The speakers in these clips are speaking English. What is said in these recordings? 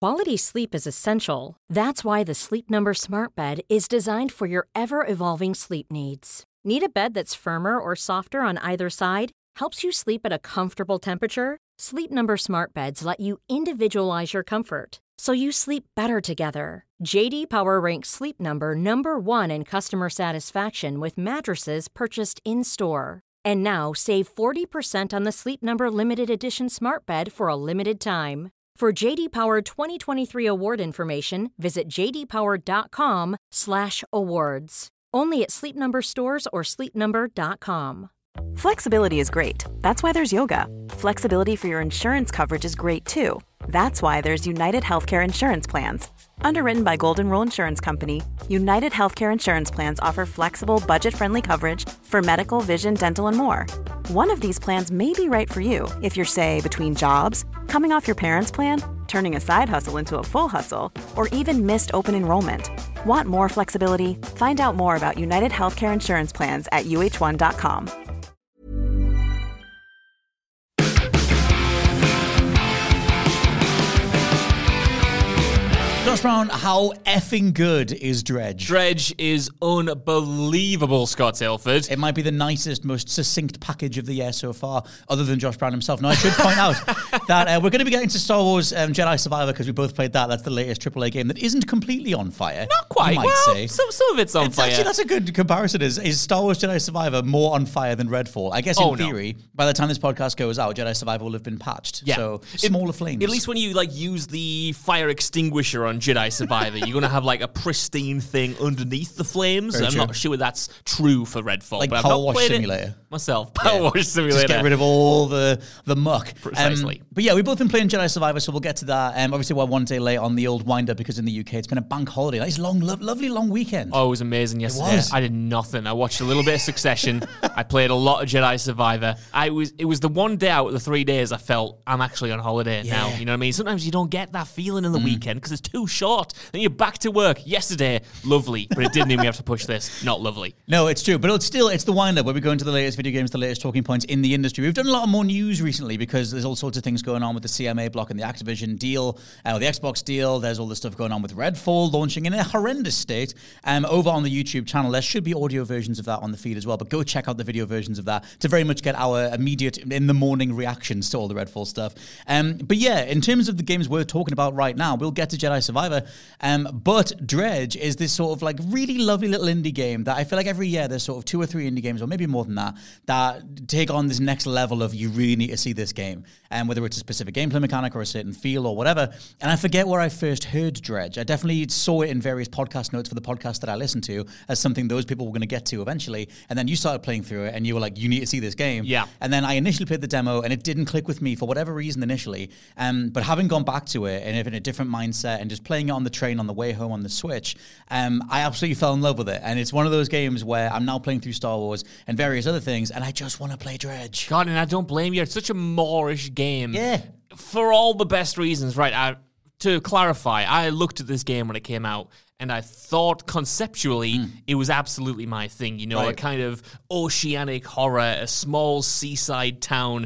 Quality sleep is essential. That's why the Sleep Number Smart Bed is designed for your ever-evolving sleep needs. Need a bed that's firmer or softer on either side? Helps you sleep at a comfortable temperature? Sleep Number Smart Beds let you individualize your comfort, so you sleep better together. J.D. Power ranks Sleep Number number 1 in customer satisfaction with mattresses purchased in-store. And now, save 40% on the Sleep Number Limited Edition Smart Bed for a limited time. For J.D. Power 2023 award information, visit jdpower.com/awards. Only at Sleep Number stores or sleepnumber.com. Flexibility is great. That's why there's yoga. Flexibility for your insurance coverage is great too. That's why there's United Healthcare Insurance Plans. Underwritten by Golden Rule Insurance Company, United Healthcare Insurance Plans offer flexible, budget-friendly coverage for medical, vision, dental, and more. One of these plans may be right for you if you're, say, between jobs, coming off your parents' plan, turning a side hustle into a full hustle, or even missed open enrollment. Want more flexibility? Find out more about United Healthcare Insurance Plans at uh1.com. Josh Brown, how effing good is Dredge? Dredge is unbelievable, Scott Ilford. It might be the nicest, most succinct package of the year so far, other than Josh Brown himself. Now, I should point out that we're going to be getting to Star Wars Jedi Survivor because we both played that. That's the latest AAA game that isn't completely on fire. Not quite. You might say. Some of it's on fire. Actually, that's a good comparison. Is Star Wars Jedi Survivor more on fire than Redfall? I guess in theory, by the time this podcast goes out, Jedi Survivor will have been patched. Yeah. So smaller flames. At least when you use the fire extinguisher on Jedi Survivor, you're going to have a pristine thing underneath the flames. I'm not sure that's true for Redfall. Like but Power I've not Wash played Simulator. It myself. Power Wash Simulator. Just get rid of all the muck. Precisely. But yeah, we've both been playing Jedi Survivor, so we'll get to that. Obviously, we're one day late on the old wind-up because in the UK it's been a bank holiday. Nice, long, lovely long weekend. Oh, it was amazing yesterday. I did nothing. I watched a little bit of Succession. I played a lot of Jedi Survivor. It was the one day out of the 3 days I felt I'm actually on holiday now. You know what I mean? Sometimes you don't get that feeling in the weekend because it's too short. Then you're back to work. Yesterday, lovely, but it didn't mean we have to push this. Not lovely. No, it's true, but it's the wind-up where we go into the latest video games, the latest talking points in the industry. We've done a lot more news recently because there's all sorts of things going on with the CMA block and the Activision deal, the Xbox deal. There's all this stuff going on with Redfall launching in a horrendous state. Over on the YouTube channel, there should be audio versions of that on the feed as well, but go check out the video versions of that to very much get our immediate, in-the-morning reactions to all the Redfall stuff. But yeah, in terms of the games we're talking about right now, we'll get to Jedi Survivor, but Dredge is this sort of really lovely little indie game that I feel like every year there's sort of 2 or 3 indie games, or maybe more than that take on this next level of you really need to see this game, whether it's a specific gameplay mechanic or a certain feel or whatever. And I forget where I first heard Dredge. I definitely saw it in various podcast notes for the podcast that I listened to as something those people were going to get to eventually. And then you started playing through it and you were like, you need to see this game. Yeah. And then I initially played the demo and it didn't click with me for whatever reason initially. But having gone back to it and in a different mindset and just playing it on the train on the way home on the Switch, I absolutely fell in love with it. And it's one of those games where I'm now playing through Star Wars and various other things, and I just want to play Dredge. God, and I don't blame you. It's such a Moorish game. Yeah. For all the best reasons, right? To clarify, I looked at this game when it came out, and I thought conceptually it was absolutely my thing. A kind of oceanic horror, a small seaside town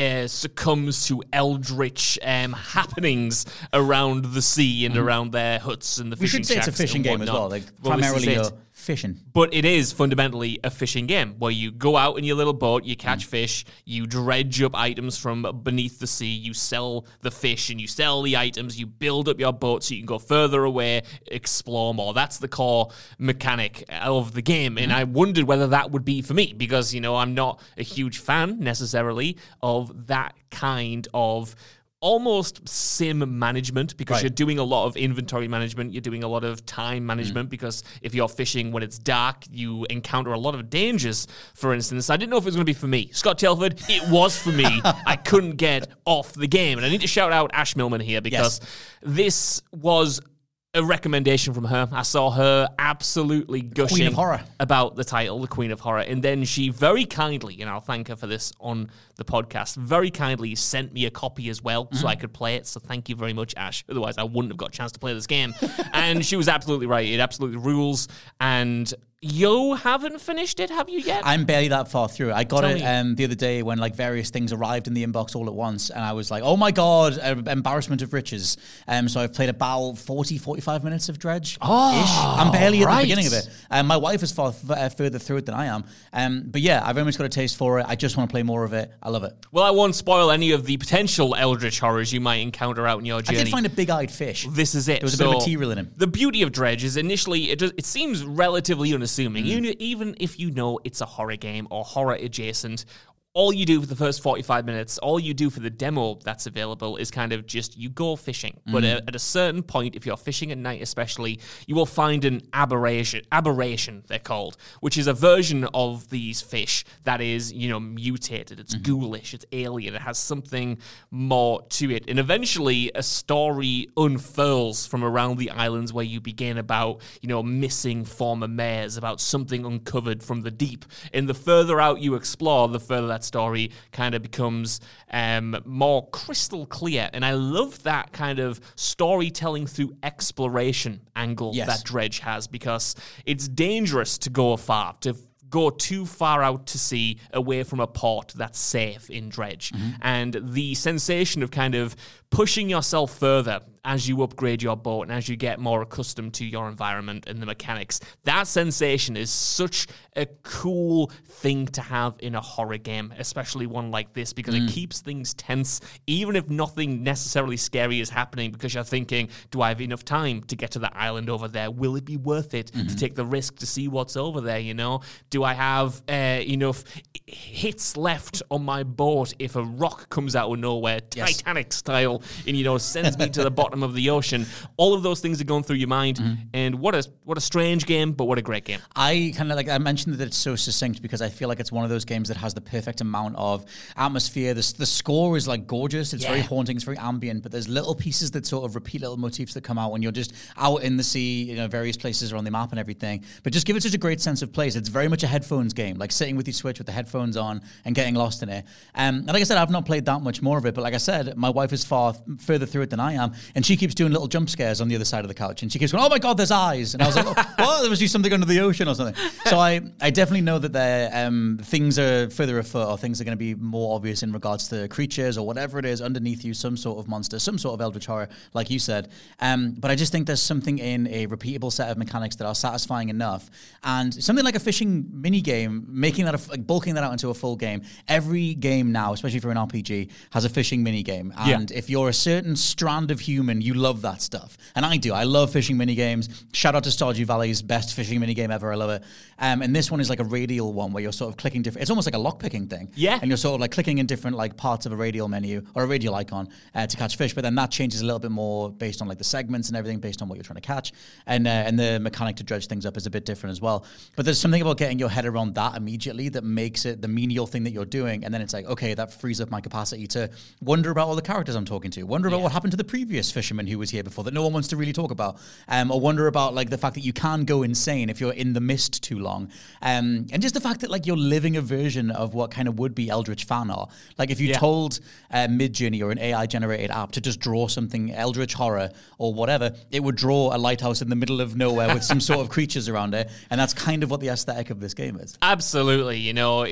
succumbs to eldritch happenings around the sea and around their huts and the fishing shacks. We should say it's a fishing game as well. Primarily you're fishing. But it is fundamentally a fishing game where you go out in your little boat, you catch fish, you dredge up items from beneath the sea, you sell the fish and you sell the items, you build up your boat so you can go further away, explore more. That's the core mechanic of the game. And I wondered whether that would be for me because, I'm not a huge fan necessarily of that kind of almost sim management because you're doing a lot of inventory management, you're doing a lot of time management because if you're fishing when it's dark, you encounter a lot of dangers, for instance. I didn't know if it was going to be for me. Scott Telford, it was for me. I couldn't get off the game. And I need to shout out Ash Millman here because this was a recommendation from her. I saw her absolutely gushing Queen of Horror about the title, The Queen of Horror. And then she very kindly, and I'll thank her for this on the podcast, very kindly sent me a copy as well so I could play it. So thank you very much, Ash. Otherwise, I wouldn't have got a chance to play this game. And she was absolutely right. It absolutely rules. And You haven't finished it, have you yet? I'm barely that far through. I got Tell it me. the other day when like various things arrived in the inbox all at once, and I was like, oh my god, embarrassment of riches. So I've played about 45 minutes of Dredge. I'm barely at the beginning of it. My wife is far further through it than I am. But yeah, I've very much got a taste for it. I just want to play more of it. I love it. Well, I won't spoil any of the potential eldritch horrors you might encounter out in your journey. I did find a big-eyed fish. This is it. There was a bit of material in him. The beauty of Dredge is initially, it seems relatively unassuming. Even if you know it's a horror game or horror adjacent, all you do for the first 45 minutes, all you do for the demo that's available is kind of just you go fishing. But at a certain point, if you're fishing at night especially, you will find an aberration they're called, which is a version of these fish that is, mutated. It's ghoulish, it's alien, it has something more to it. And eventually a story unfurls from around the islands where you begin about, missing former mayors, about something uncovered from the deep. And the further out you explore, the further that story kind of becomes more crystal clear. And I love that kind of storytelling through exploration angle that Dredge has, because it's dangerous to go afar, to go too far out to sea away from a port that's safe in Dredge. And the sensation of kind of pushing yourself further as you upgrade your boat and as you get more accustomed to your environment and the mechanics, that sensation is such a cool thing to have in a horror game, especially one like this, because it keeps things tense, even if nothing necessarily scary is happening, because you're thinking, do I have enough time to get to the island over there? Will it be worth it to take the risk to see what's over there, Do I have enough hits left on my boat if a rock comes out of nowhere, Titanic style, and, sends me to the bottom of the ocean? All of those things are going through your mind, and what a strange game, but what a great game. I kind of I mentioned that it's so succinct because I feel like it's one of those games that has the perfect amount of atmosphere. The score is gorgeous. It's very haunting. It's very ambient, but there's little pieces that sort of repeat, little motifs that come out when you're just out in the sea, various places around the map and everything. But just give it such a great sense of place. It's very much a headphones game, like sitting with your Switch with the headphones on and getting lost in it. And like I said, I've not played that much more of it, but like I said, my wife is far further through it than I am, and she keeps doing little jump scares on the other side of the couch, and she keeps going, oh my god, there's eyes, and I was like, what? There was just something under the ocean or something. So I definitely know that things are further afoot, or things are going to be more obvious in regards to creatures or whatever it is underneath you, some sort of monster, some sort of eldritch horror, like you said. But I just think there's something in a repeatable set of mechanics that are satisfying enough, and something like a fishing mini game, making that bulking that out into a full game. Every game now, especially for an RPG, has a fishing mini game, and if you're a certain strand of human, you love that stuff, and I do. I love fishing mini games. Shout out to Stardew Valley's best fishing mini game ever. I love it. And this one is like a radial one where you're sort of clicking different. It's almost like a lockpicking thing. Yeah. And you're sort of clicking in different parts of a radial menu or a radial icon to catch fish. But then that changes a little bit more based on the segments and everything, based on what you're trying to catch. And the mechanic to dredge things up is a bit different as well. But there's something about getting your head around that immediately that makes it the menial thing that you're doing. And then it's okay, that frees up my capacity to wonder about all the characters I'm talking to, wonder about what happened to the previous fisherman who was here before that no one wants to really talk about, or wonder about the fact that you can go insane if you're in the mist too long, and just the fact that you're living a version of what kind of would be Eldritch fan art. If you told Midjourney or an AI generated app to just draw something Eldritch horror or whatever, it would draw a lighthouse in the middle of nowhere with some sort of creatures around it, and that's kind of what the aesthetic of this game is. Absolutely.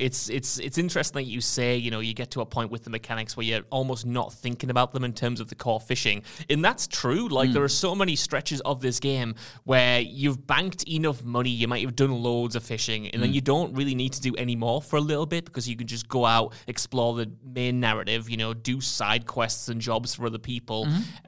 It's interesting that you say you get to a point with the mechanics where you're almost not thinking about them in terms of the core fishing, and that's true. There are so many stretches of this game where you've banked enough money, you might have done loads of fishing, and then you don't really need to do any more for a little bit because you can just go out, explore the main narrative, do side quests and jobs for other people,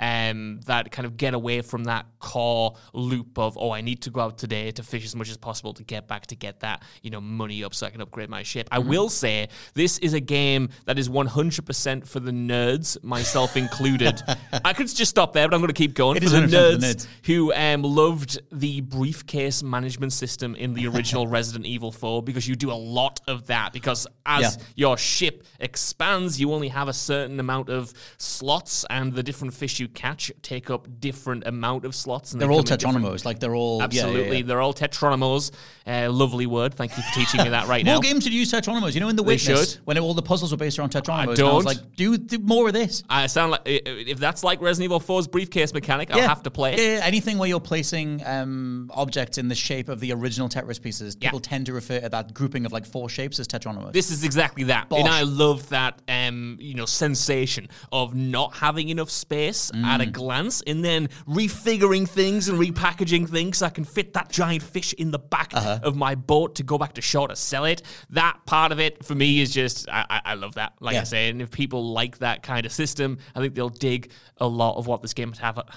that kind of get away from that core loop of, I need to go out today to fish as much as possible to get back to get that, money up so I can upgrade my ship. I will say this is a game that is 100% for the nerds, myself included. I could just stop there, but I'm going to keep going. It for is the nerds nerds who loved the briefcase management system in the original Resident Evil 4, because you do a lot of that, because as your ship expands, you only have a certain amount of slots, and the different fish you catch take up different amount of slots. And they're all tetronymos. They're all... Absolutely. They're all tetronymos. Lovely word. Thank you for teaching me that right now. More games should use tetronymos. In The Witness, when all the persons were based around tetronymos. I don't. I was do more of this. I sound like... If that's like Resident Evil 4's briefcase mechanic. I'll have to play it. Yeah, anything where you're placing objects in the shape of the original Tetris pieces, people tend to refer to that grouping of like 4 shapes as Tetronomos. This is exactly that. Bosh. And I love that sensation of not having enough space at a glance and then refiguring things and repackaging things so I can fit that giant fish in the back of my boat to go back to shore to sell it. That part of it for me is just, I love that. Like I say, and if people like that kind of system, I think they'll dig a lot of what this game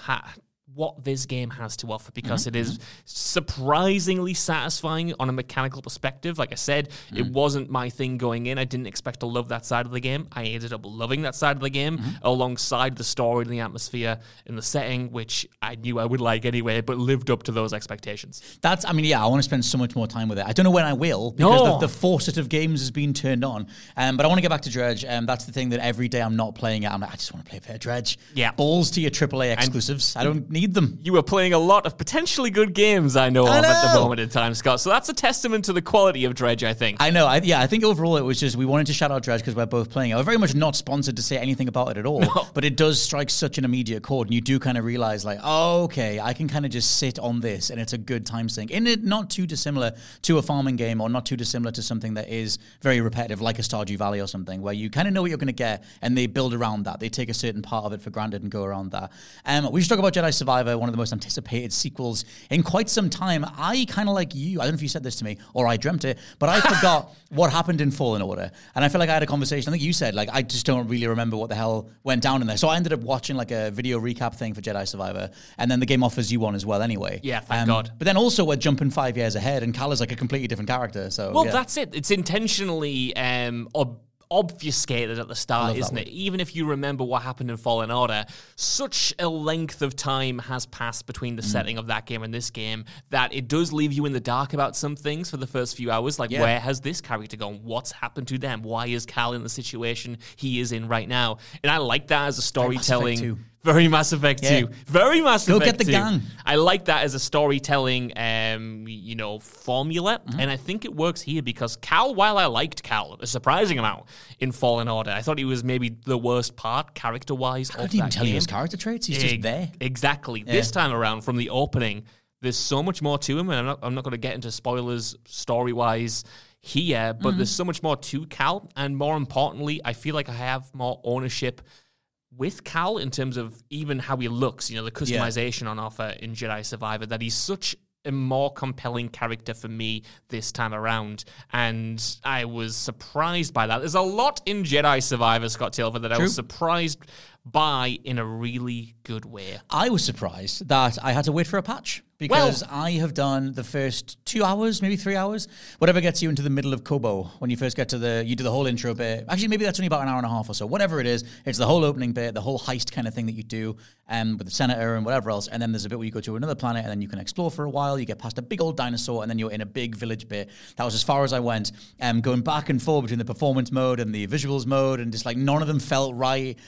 has to offer, because it is surprisingly satisfying on a mechanical perspective. Like I said, it wasn't my thing going in. I didn't expect to love that side of the game. I ended up loving that side of the game alongside the story and the atmosphere and the setting, which I knew I would like anyway, but lived up to those expectations. I want to spend so much more time with it. I don't know when I will, because the faucet of games has been turned on. But I want to get back to Dredge. That's the thing that every day I'm not playing it. I'm like, I just want to play a bit of Dredge. Yeah. Balls to your AAA exclusives. I don't need them. You are playing a lot of potentially good games, I know at the moment in time, Scott. So that's a testament to the quality of Dredge, I think. I know. I think overall it was just, we wanted to shout out Dredge because we're both playing it. We're very much not sponsored to say anything about it at all, but it does strike such an immediate chord, and you do kind of realize like, oh, okay, I can kind of just sit on this and it's a good time sink. And it not too dissimilar to a farming game, or not too dissimilar to something that is very repetitive, like a Stardew Valley or something, where you kind of know what you're going to get and they build around that. They take a certain part of it for granted and go around that. We should talk about Jedi Survivor, one of the most anticipated sequels in quite some time. I kind of like you, I don't know if you said this to me or I dreamt it, but I forgot what happened in Fallen Order. And I feel like I had a conversation, I think you said, like, I just don't really remember what the hell went down in there. So I ended up watching like a video recap thing for Jedi Survivor, and then the game offers you one as well anyway. Yeah, thank God. But then also we're jumping 5 years ahead, and Cal is like a completely different character. So that's it. It's intentionally obfuscated at the start, isn't it? Even if you remember what happened in Fallen Order, such a length of time has passed between the setting of that game and this game that it does leave you in the dark about some things for the first few hours. Like, where has this character gone? What's happened to them? Why is Cal in the situation he is in right now? And I like that as a storytelling. Very Mass Effect 2. Very Mass Effect 2. Go get the gang. I like that as a storytelling, formula. And I think it works here because Cal, while I liked Cal a surprising amount in Fallen Order, I thought he was maybe the worst part, character-wise, of that game. I couldn't even tell you his character traits. He's just there. Exactly. Yeah. This time around, from the opening, there's so much more to him, and I'm not going to get into spoilers story-wise here, but there's so much more to Cal, and more importantly, I feel like I have more ownership with Cal in terms of even how he looks, the customization on offer in Jedi Survivor, that he's such a more compelling character for me this time around. And I was surprised by that. There's a lot in Jedi Survivor, Scott Tilford, that I was surprised by in a really good way. I was surprised that I had to wait for a patch. Because I have done the first 2 hours, maybe 3 hours, whatever gets you into the middle of Kobo. When you first get to you do the whole intro bit. Actually, maybe that's only about an hour and a half or so. Whatever it is, it's the whole opening bit, the whole heist kind of thing that you do with the senator and whatever else. And then there's a bit where you go to another planet and then you can explore for a while. You get past a big old dinosaur and then you're in a big village bit. That was as far as I went. Going back and forth between the performance mode and the visuals mode, and just like none of them felt right.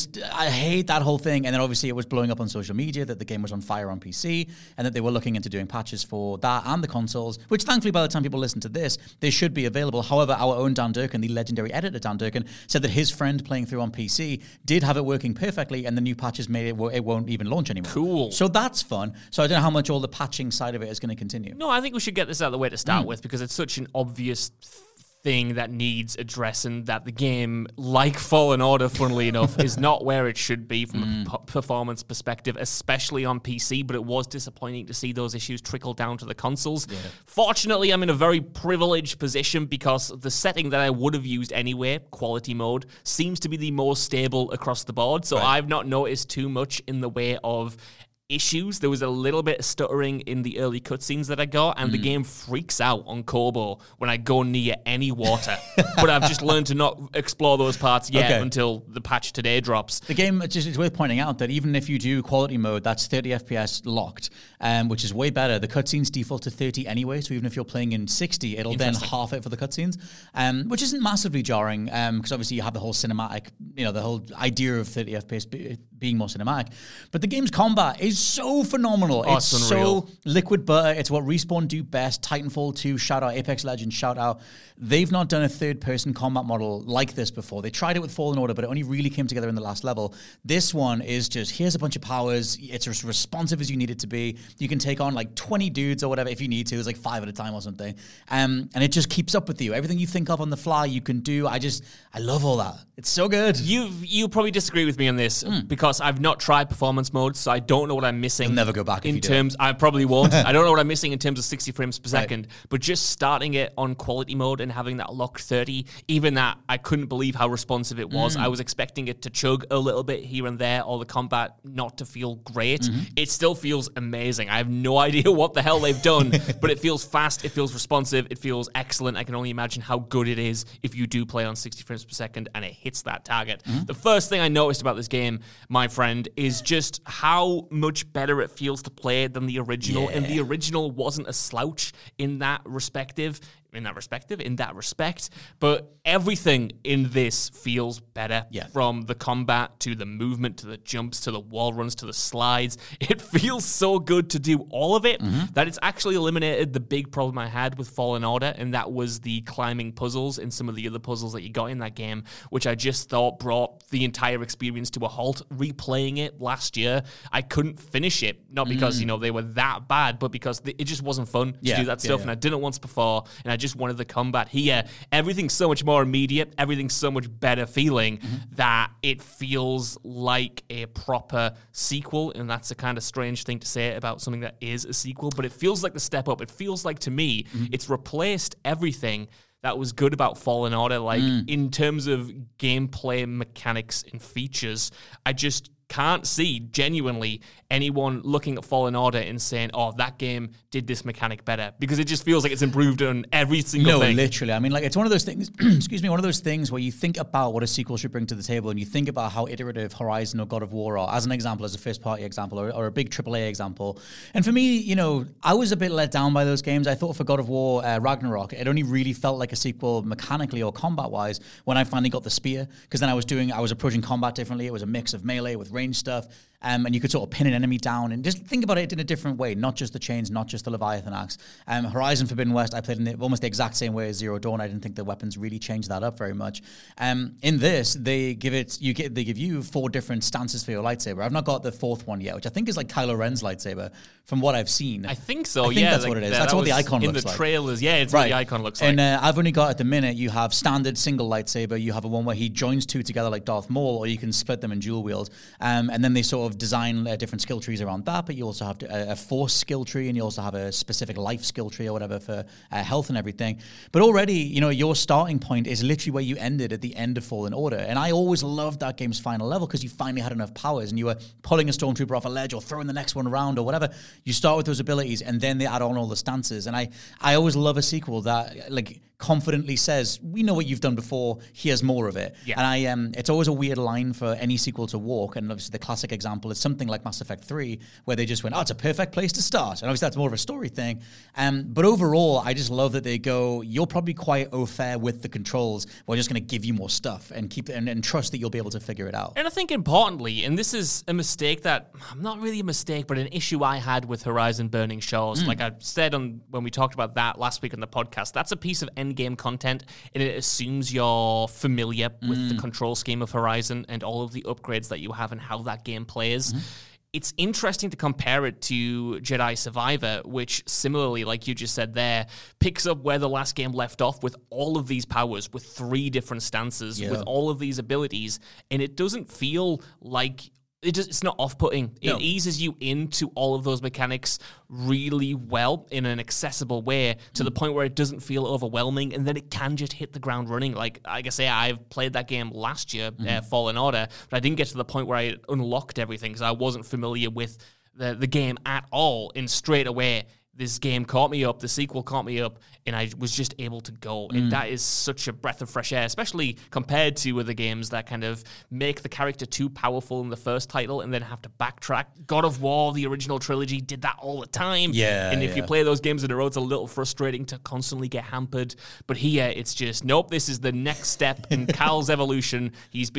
I hate that whole thing. And then obviously it was blowing up on social media that the game was on fire on PC and that they were looking into doing patches for that and the consoles, which thankfully by the time people listen to this, they should be available. However, our own Dan Durkin, the legendary editor Dan Durkin, said that his friend playing through on PC did have it working perfectly, and the new patches made it won't even launch anymore. Cool. So that's fun. So I don't know how much all the patching side of it is going to continue. No, I think we should get this out of the way to start with, because it's such an obvious thing that needs addressing, that the game, like Fallen Order, funnily enough, is not where it should be from a performance perspective, especially on PC, but it was disappointing to see those issues trickle down to the consoles. Yeah. Fortunately, I'm in a very privileged position because the setting that I would have used anyway, quality mode, seems to be the most stable across the board, so I've not noticed too much in the way of issues. There was a little bit of stuttering in the early cutscenes that I got, and the game freaks out on Kobo when I go near any water. But I've just learned to not explore those parts yet until the patch today drops. The game, it's worth pointing out that even if you do quality mode, that's 30 FPS locked, which is way better. The cutscenes default to 30 anyway, so even if you're playing in 60, it'll then half it for the cutscenes, which isn't massively jarring, because obviously you have the whole cinematic, the whole idea of 30 FPS being more cinematic. But the game's combat is is so phenomenal. Oh, it's it's unreal. so liquid butter. It's what Respawn do best. Titanfall 2, shout out. Apex Legends, shout out. They've not done a third-person combat model like this before. They tried it with Fallen Order, but it only really came together in the last level. This one is just, here's a bunch of powers. It's as responsive as you need it to be. You can take on like 20 dudes or whatever if you need to. It's like 5 at a time or something. And it just keeps up with you. Everything you think of on the fly, you can do. I love all that. It's so good. You probably disagree with me on this because I've not tried performance mode, so I don't know what I'm missing. You'll never go back if you do. I probably won't. I don't know what I'm missing in terms of 60 frames per second. But just starting it on quality mode and having that locked 30, even that, I couldn't believe how responsive it was. I was expecting it to chug a little bit here and there, or the combat not to feel great. It still feels amazing. I have no idea what the hell they've done, but it feels fast, it feels responsive, it feels excellent. I can only imagine how good it is if you do play on 60 frames per second and it hits that target. The first thing I noticed about this game, my friend, is just how much better it feels to play than the original. Yeah. And the original wasn't a slouch in that respect. But everything in this feels better. From the combat to the movement to the jumps to the wall runs to the slides. It feels so good to do all of it that it's actually eliminated the big problem I had with Fallen Order, and that was the climbing puzzles and some of the other puzzles that you got in that game, which I just thought brought the entire experience to a halt. Replaying it last year, I couldn't finish it, not because they were that bad, but because it just wasn't fun to do that stuff, and I did it once before, and I just wanted the combat here. Everything's so much more immediate, everything's so much better feeling that it feels like a proper sequel, and that's a kind of strange thing to say about something that is a sequel, but it feels like the step up. It feels like, to me, it's replaced everything that was good about Fallen Order. Like, in terms of gameplay mechanics and features, I just can't see genuinely anyone looking at Fallen Order and saying, oh, that game did this mechanic better, because it just feels like it's improved on every single thing. No, literally. I mean, like, it's one of those things, one of those things where you think about what a sequel should bring to the table, and you think about how iterative Horizon or God of War are, as an example, as a first-party example, or a big AAA example. And for me, I was a bit let down by those games. I thought for God of War Ragnarok, it only really felt like a sequel mechanically or combat-wise when I finally got the spear, because then I was approaching combat differently. It was a mix of melee with range stuff. And you could sort of pin an enemy down and just think about it in a different way, not just the chains, not just the Leviathan axe. Horizon Forbidden West, I played in almost the exact same way as Zero Dawn. I didn't think the weapons really changed that up very much. In this, they give you 4 different stances for your lightsaber. I've not got the 4th one yet, which I think is like Kylo Ren's lightsaber, from what I've seen. I think so. I think that's what it is. That's what the icon looks like. In the trailers, it's what the icon looks like. And I've only got, at the minute, you have standard single lightsaber. You have a one where he joins 2 together like Darth Maul, or you can split them in dual wield. And then they sort of design different skill trees around that, but you also have a force skill tree, and you also have a specific life skill tree or whatever for health and everything. But already, your starting point is literally where you ended at the end of Fallen Order. And I always loved that game's final level because you finally had enough powers and you were pulling a stormtrooper off a ledge or throwing the next one around or whatever. You start with those abilities and then they add on all the stances. And I always love a sequel that, like, confidently says, we know what you've done before, here's more of it. And it's always a weird line for any sequel to walk, and obviously the classic example is something like Mass Effect 3, where they just went, it's a perfect place to start, and obviously that's more of a story thing. But overall, I just love that they go, you're probably quite au fait with the controls, we're just going to give you more stuff and keep and trust that you'll be able to figure it out. And I think importantly, and this is a mistake that, not really a mistake, but an issue I had with Horizon Burning Shores, like I said when we talked about that last week on the podcast, that's a piece of game content, and it assumes you're familiar with the control scheme of Horizon and all of the upgrades that you have and how that game plays. It's interesting to compare it to Jedi Survivor, which similarly, like you just said there, picks up where the last game left off with all of these powers, with 3 different stances, with all of these abilities, and it doesn't feel like it's not off-putting. No. It eases you into all of those mechanics really well in an accessible way to the point where it doesn't feel overwhelming, and then it can just hit the ground running. Like I say, I've played that game last year, Fallen Order, but I didn't get to the point where I unlocked everything because I wasn't familiar with the game at all, and straight away this game caught me up, the sequel caught me up, and I was just able to go. And that is such a breath of fresh air, especially compared to other games that kind of make the character too powerful in the first title and then have to backtrack. God of War, the original trilogy, did that all the time. And if you play those games in a row, it's a little frustrating to constantly get hampered. But here, it's just, nope, this is the next step in Cal's evolution. He's been a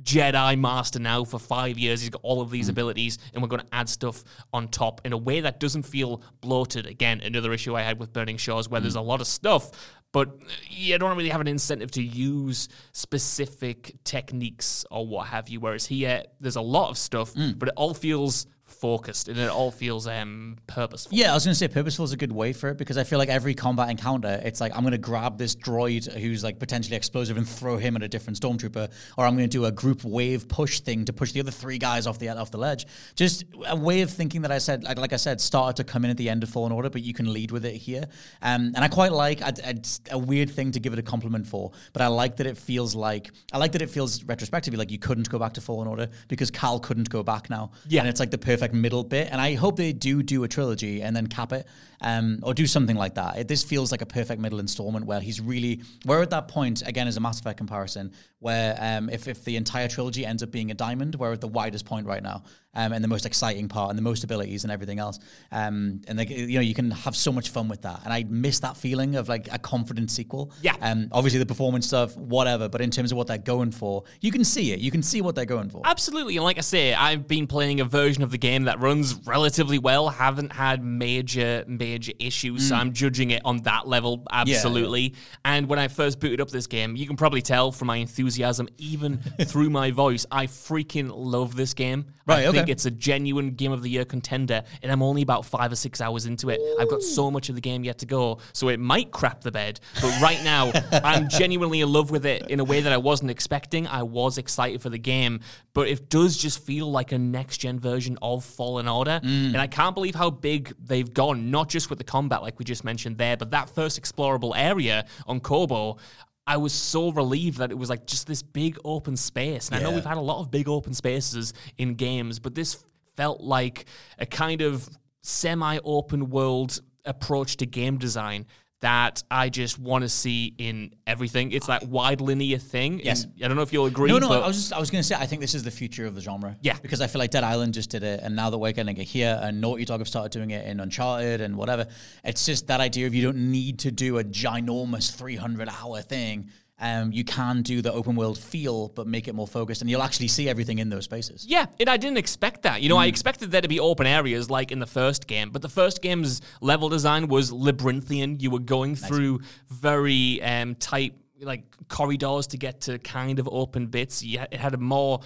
Jedi master now for 5 years. He's got all of these abilities, and we're going to add stuff on top in a way that doesn't feel bloated. Again, another issue I had with Burning Shores, where there's a lot of stuff, but you don't really have an incentive to use specific techniques or what have you. Whereas here, there's a lot of stuff, but it all feels focused and it all feels purposeful. Yeah, I was going to say purposeful is a good way for it, because I feel like every combat encounter, it's like I'm going to grab this droid who's like potentially explosive and throw him at a different stormtrooper, or I'm going to do a group wave push thing to push the other 3 guys off the ledge. Just a way of thinking that I said, like I said, started to come in at the end of Fallen Order, but you can lead with it here. And I quite like it's a weird thing to give it a compliment for, but I like that it feels retrospectively like you couldn't go back to Fallen Order because Cal couldn't go back now. Yeah, and it's like the perfect middle bit, and I hope they do a trilogy and then cap it, or do something like that. This feels like a perfect middle installment where we're at that point, again, as a Mass Effect comparison, where if the entire trilogy ends up being a diamond, we're at the widest point right now, and the most exciting part, and the most abilities and everything else, and like, you can have so much fun with that, and I miss that feeling of like a confident sequel. Obviously the performance stuff, whatever, but in terms of what they're going for, you can see what they're going for. Absolutely. And like I say, I've been playing a version of the game that runs relatively well, haven't had major issues, so I'm judging it on that level, absolutely. Yeah. And when I first booted up this game, you can probably tell from my enthusiasm, even through my voice, I freaking love this game. I think it's a genuine Game of the Year contender, and I'm only about 5 or 6 hours into it. I've got so much of the game yet to go, so it might crap the bed, but right now, I'm genuinely in love with it in a way that I wasn't expecting. I was excited for the game, but it does just feel like a next-gen version of Fallen Order, and I can't believe how big they've gone, not just with the combat like we just mentioned there, but that first explorable area on Koboh, I was so relieved that it was like just this big open space. And I know we've had a lot of big open spaces in games, but this felt like a kind of semi-open world approach to game design that I just want to see in everything. It's that wide linear thing. Yes. I don't know if you'll agree. No, but I was going to say, I think this is the future of the genre. Yeah. Because I feel like Dead Island just did it, and now that we're getting it here, and Naughty Dog have started doing it in Uncharted and whatever, it's just that idea of you don't need to do a ginormous 300-hour thing. You can do the open world feel, but make it more focused, and you'll actually see everything in those spaces. Yeah, and I didn't expect that. I expected there to be open areas like in the first game, but the first game's level design was labyrinthian. You were going through very tight like corridors to get to kind of open bits. It had a more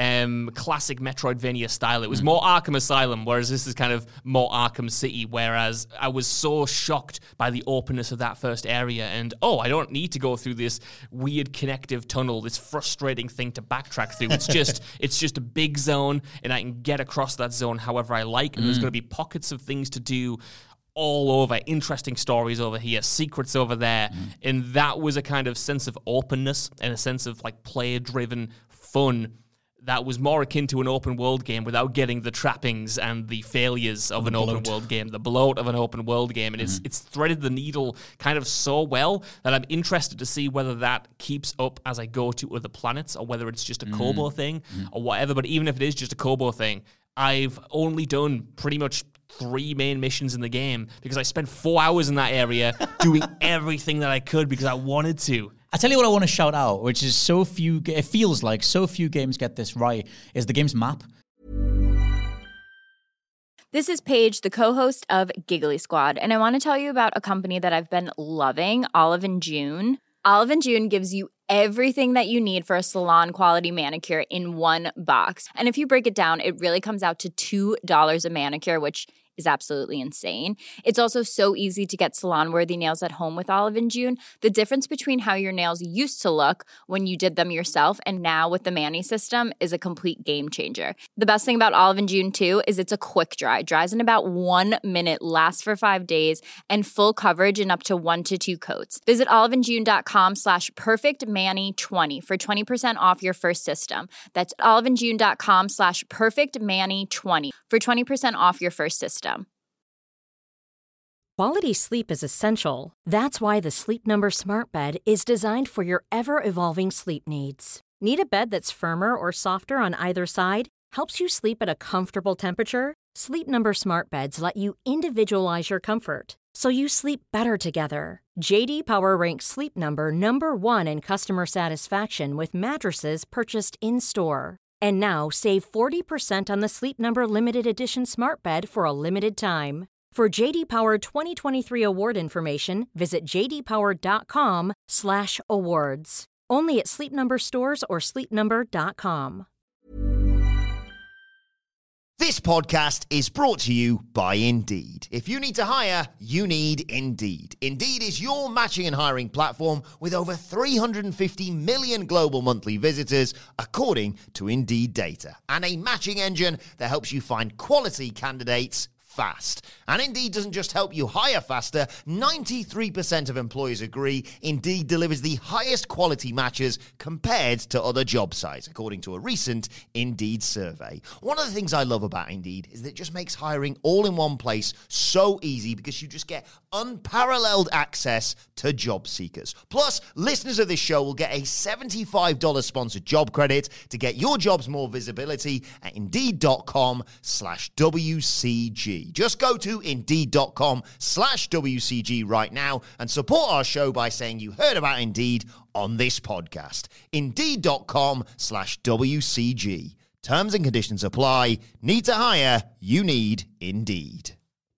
classic Metroidvania style. It was more Arkham Asylum, whereas this is kind of more Arkham City, whereas I was so shocked by the openness of that first area, and I don't need to go through this weird connective tunnel, this frustrating thing to backtrack through. It's just a big zone, and I can get across that zone however I like, and there's going to be pockets of things to do all over, interesting stories over here, secrets over there, and that was a kind of sense of openness and a sense of like player-driven fun that was more akin to an open world game without getting the trappings and the failures of an open world game, the bloat of an open world game, and it's threaded the needle kind of so well that I'm interested to see whether that keeps up as I go to other planets, or whether it's just a Koboh thing or whatever. But even if it is just a Koboh thing, I've only done pretty much 3 main missions in the game because I spent 4 hours in that area doing everything that I could because I wanted to. I tell you what I want to shout out, which is it feels like so few games get this right, is the game's map. This is Paige, the co-host of Giggly Squad, and I want to tell you about a company that I've been loving, Olive & June. Olive & June gives you everything that you need for a salon-quality manicure in one box. And if you break it down, it really comes out to $2 a manicure, which is absolutely insane. It's also so easy to get salon-worthy nails at home with Olive & June. The difference between how your nails used to look when you did them yourself and now with the Mani system is a complete game changer. The best thing about Olive & June, too, is it's a quick dry. Dries in about 1 minute, lasts for 5 days, and full coverage in up to 1 to 2 coats. Visit oliveandjune.com/perfectmani20 for 20% off your first system. That's oliveandjune.com/perfectmani20 for 20% off your first system. Quality sleep is essential. That's why the Sleep Number Smart Bed is designed for your ever-evolving sleep needs. Need a bed that's firmer or softer on either side? Helps you sleep at a comfortable temperature? Sleep Number Smart Beds let you individualize your comfort so you sleep better together. JD Power ranks Sleep Number number 1 in customer satisfaction with mattresses purchased in-store. And now, save 40% on the Sleep Number Limited Edition Smart Bed for a limited time. For JD Power 2023 award information, visit jdpower.com/awards. Only at Sleep Number stores or sleepnumber.com. This podcast is brought to you by Indeed. If you need to hire, you need Indeed. Indeed is your matching and hiring platform with over 350 million global monthly visitors, according to Indeed data, and a matching engine that helps you find quality candidates fast. And Indeed doesn't just help you hire faster. 93% of employers agree Indeed delivers the highest quality matches compared to other job sites, according to a recent Indeed survey. One of the things I love about Indeed is that it just makes hiring all in one place so easy because you just get unparalleled access to job seekers. Plus, listeners of this show will get a $75 sponsored job credit to get your jobs more visibility at Indeed.com/WCG. Just go to Indeed.com/WCG right now and support our show by saying you heard about Indeed on this podcast. Indeed.com/WCG. Terms and conditions apply. Need to hire? You need Indeed.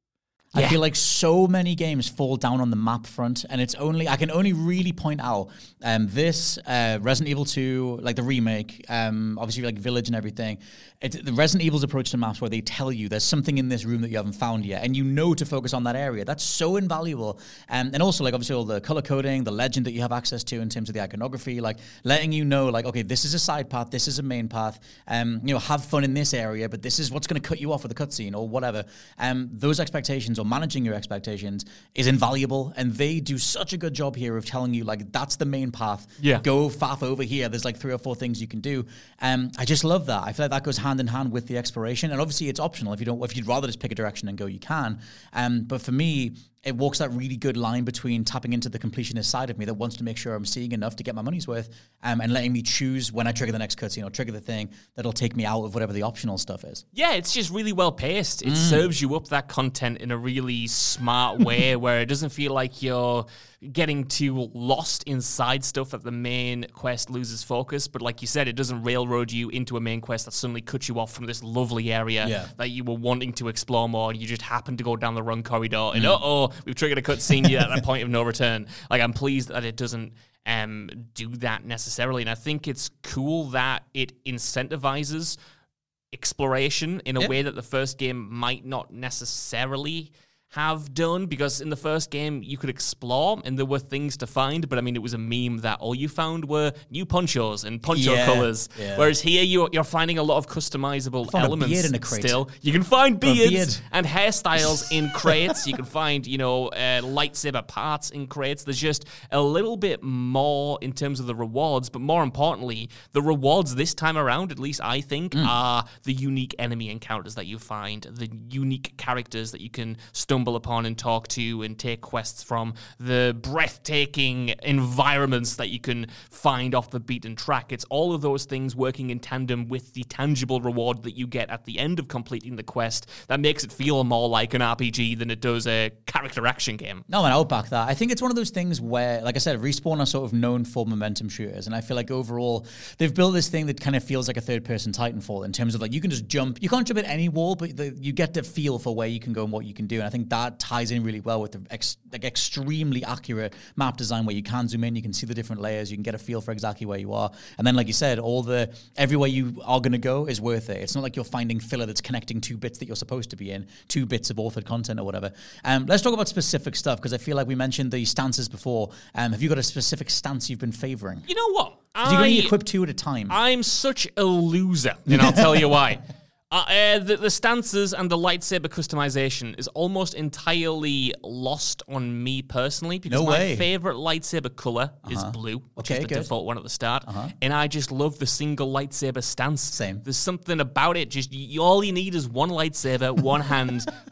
I feel like so many games fall down on the map front, and I can only really point out this Resident Evil 2, like the remake, obviously like Village and everything. The Resident Evil's approach to maps where they tell you there's something in this room that you haven't found yet, and you know to focus on that area. That's so invaluable. And also, like, obviously all the color coding, the legend that you have access to in terms of the iconography, like letting you know, like, okay, this is a side path, this is a main path, have fun in this area, but this is what's going to cut you off with a cutscene or whatever. Those expectations, or managing your expectations, is invaluable, and they do such a good job here of telling you, like, that's the main path. Yeah. Go faff over here. There's like 3 or 4 things you can do. I just love that. I feel like that goes hand in hand with the exploration, and obviously it's optional. If you'd rather just pick a direction and go, you can. But for me, it walks that really good line between tapping into the completionist side of me that wants to make sure I'm seeing enough to get my money's worth, and letting me choose when I trigger the next cutscene or trigger the thing that'll take me out of whatever the optional stuff is. Yeah, it's just really well paced. It serves you up that content in a really smart way where it doesn't feel like you're getting too lost inside stuff that the main quest loses focus. But like you said, it doesn't railroad you into a main quest that suddenly cuts you off from this lovely area that you were wanting to explore more, and you just happen to go down the wrong corridor, and we've triggered a cutscene at that point of no return. Like, I'm pleased that it doesn't do that necessarily, and I think it's cool that it incentivizes exploration in a way that the first game might not necessarily have done, because in the first game you could explore and there were things to find, but I mean, it was a meme that all you found were new ponchos and poncho colors. Yeah. Whereas here you're finding a lot of customizable elements. A beard in a crate. Still, you can find beards and hairstyles in crates. You can find lightsaber parts in crates. There's just a little bit more in terms of the rewards, but more importantly, the rewards this time around, at least I think, are the unique enemy encounters that you find, the unique characters that you can stumble upon and talk to and take quests from, the breathtaking environments that you can find off the beaten track. It's all of those things working in tandem with the tangible reward that you get at the end of completing the quest that makes it feel more like an RPG than it does a character action game. No, and I'll back that. I think it's one of those things where, like I said, Respawn are sort of known for momentum shooters, and I feel like overall they've built this thing that kind of feels like a third-person Titanfall in terms of, like, you can just jump. You can't jump at any wall, but you get the feel for where you can go and what you can do, and I think that ties in really well with the extremely accurate map design where you can zoom in, you can see the different layers, you can get a feel for exactly where you are. And then, like you said, everywhere you are going to go is worth it. It's not like you're finding filler that's connecting 2 bits that you're supposed to be in, 2 bits of authored content or whatever. Let's talk about specific stuff, because I feel like we mentioned the stances before. Have you got a specific stance you've been favoring? You know what? You can only equip 2 at a time. I'm such a loser, and I'll tell you why. The stances and the lightsaber customization is almost entirely lost on me personally, because my favorite lightsaber color is blue, which is the default one at the start, and I just love the single lightsaber stance. Same. There's something about it. Just all you need is one lightsaber, one hand,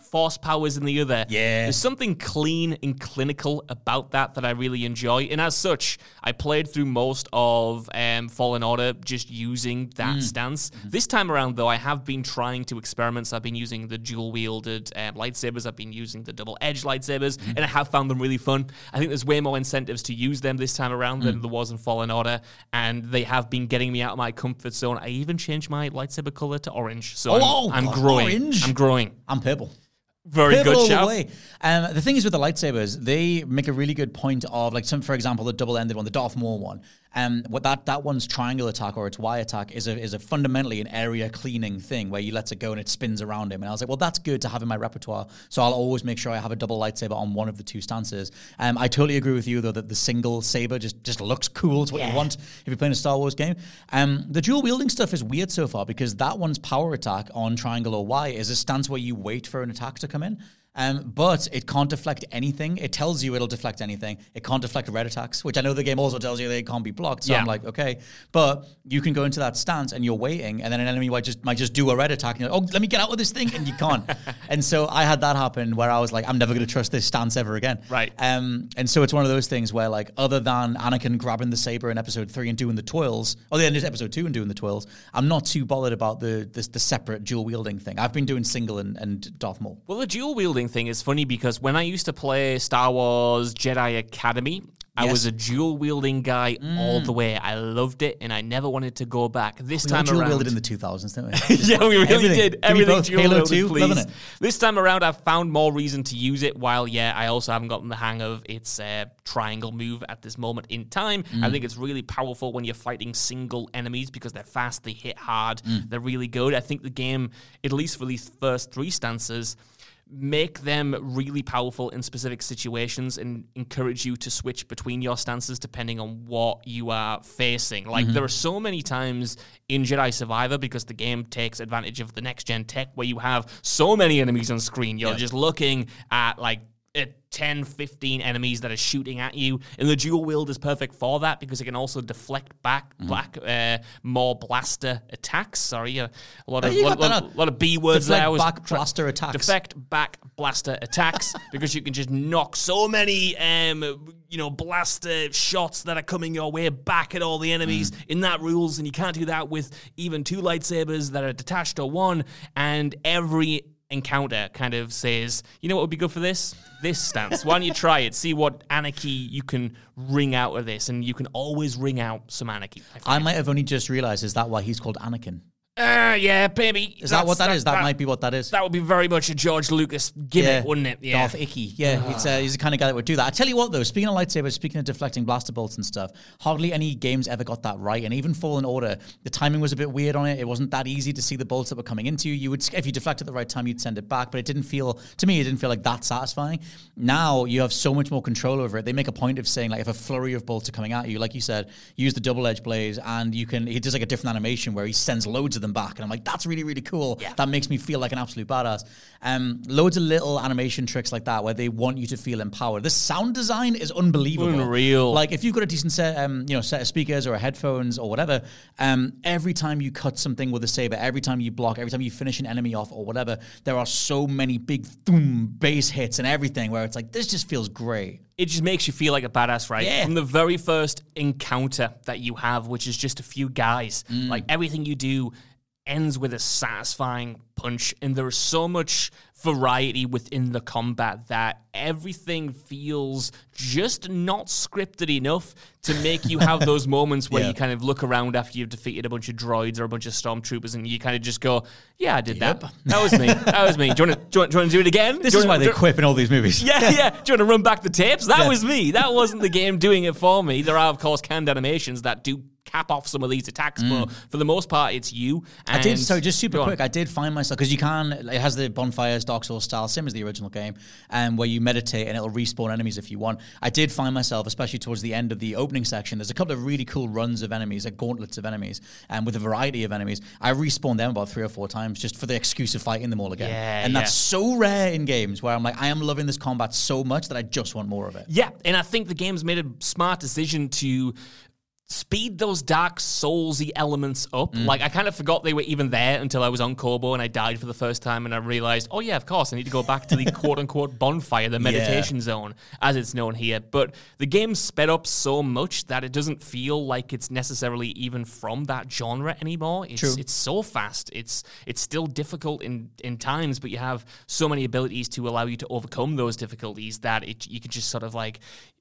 force powers in the other. Yeah. There's something clean and clinical about that I really enjoy. And as such, I played through most of Fallen Order just using that stance. This time around, though, I have been trying to experiment. So I've been using the dual-wielded lightsabers. I've been using the double-edged lightsabers, and I have found them really fun. I think there's way more incentives to use them this time around than there was in Fallen Order, and they have been getting me out of my comfort zone. I even changed my lightsaber color to orange, so I'm growing. Orange? I'm growing. I'm purple. Very Purple good all the shout. way. The thing is with the lightsabers, they make a really good point of, like, for example, the double-ended one, the Darth Maul one. What that one's triangle attack or its Y attack is a fundamentally an area cleaning thing where you let it go and it spins around him. And I was like, well, that's good to have in my repertoire. So I'll always make sure I have a double lightsaber on one of the two stances. I totally agree with you though that the single saber just looks cool. It's what you want if you're playing a Star Wars game. The dual wielding stuff is weird so far because that one's power attack on triangle or Y is a stance where you wait for an attack to come in. But it can't deflect anything. It tells you it'll deflect anything. It can't deflect red attacks, which I know the game also tells you they can't be blocked. So I'm like, okay. But you can go into that stance and you're waiting, and then an enemy might just do a red attack, and you're like, oh, let me get out of this thing, and you can't. And so I had that happen where I was like, I'm never going to trust this stance ever again. Right. And so it's one of those things where, like, other than Anakin grabbing the saber in episode 3 and doing the twirls, or the end of episode 2 and doing the twirls, I'm not too bothered about the separate dual wielding thing. I've been doing single and Darth Maul. Well, the dual wielding thing is funny because when I used to play Star Wars Jedi Academy, I was a dual wielding guy all the way. I loved it, and I never wanted to go back. This time dual around, wielded in the 2000s, didn't we? yeah, we really did. Everything dual Halo wielded, 2, please. loving it. This time around, I've found more reason to use it. While I also haven't gotten the hang of its triangle move at this moment in time. I think it's really powerful when you're fighting single enemies because they're fast, they hit hard, they're really good. I think the game, at least for these first 3 stances, make them really powerful in specific situations and encourage you to switch between your stances depending on what you are facing. Like, there are so many times in Jedi Survivor, because the game takes advantage of the next-gen tech, where you have so many enemies on screen. You're just looking at, like, 10, 15 enemies that are shooting at you, and the dual wield is perfect for that because it can also deflect back more blaster attacks. Sorry, a lot of B words there. Back blaster attacks. Defect back blaster attacks because you can just knock so many blaster shots that are coming your way back at all the enemies in that rules, and you can't do that with even 2 lightsabers that are detached or 1, and every encounter kind of says, you know what would be good for this stance. Why don't you try it? See what anarchy you can wring out of this, and you can always wring out some anarchy. I might have only just realized, is that why he's called Anakin? Yeah, maybe. Is that what that is? That might be what that is. That would be very much a George Lucas gimmick, wouldn't it? Yeah. Darth Icky. Yeah, he's the kind of guy that would do that. I tell you what, though, speaking of lightsabers, speaking of deflecting blaster bolts and stuff, hardly any games ever got that right. And even Fallen Order, the timing was a bit weird on it. It wasn't that easy to see the bolts that were coming into you. You would, if you deflect at the right time, you'd send it back. But it didn't feel like that satisfying. Now you have so much more control over it. They make a point of saying, like, if a flurry of bolts are coming at you, like you said, use the double-edged blades, and he does like a different animation where he sends loads of them back. And I'm like, that's really, really cool. Yeah. That makes me feel like an absolute badass. Loads of little animation tricks like that where they want you to feel empowered. The sound design is unbelievable. Unreal. Like, if you've got a decent set of speakers or headphones or whatever, every time you cut something with a saber, every time you block, every time you finish an enemy off or whatever, there are so many big bass hits and everything where it's like, this just feels great. It just makes you feel like a badass, right? Yeah. From the very first encounter that you have, which is just a few guys, like, everything you do ends with a satisfying punch, and there is so much variety within the combat that everything feels just not scripted enough to make you have those moments where you kind of look around after you've defeated a bunch of droids or a bunch of stormtroopers, and you kind of just go, yeah, I did that. That was me. That was me. Do you want to do it again? This is why they quip in all these movies. Yeah. Do you want to run back the tapes? That was me. That wasn't the game doing it for me. There are, of course, canned animations that do cap off some of these attacks, but for the most part, it's you. And just super quick, I did find myself, because it has the bonfires, Dark Souls style, same as the original game, where you meditate and it'll respawn enemies if you want. I did find myself, especially towards the end of the opening section, there's a couple of really cool runs of enemies, like gauntlets of enemies, and with a variety of enemies. I respawned them about 3 or 4 times just for the excuse of fighting them all again. And that's so rare in games where I'm like, I am loving this combat so much that I just want more of it. Yeah, and I think the game's made a smart decision to speed those Dark Souls-y elements up. Like, I kind of forgot they were even there until I was on Kobo and I died for the first time and I realized, oh yeah, of course, I need to go back to the quote-unquote bonfire, the meditation zone, as it's known here. But the game's sped up so much that it doesn't feel like it's necessarily even from that genre anymore. It's so fast. It's still difficult in times, but you have so many abilities to allow you to overcome those difficulties that you can just sort of like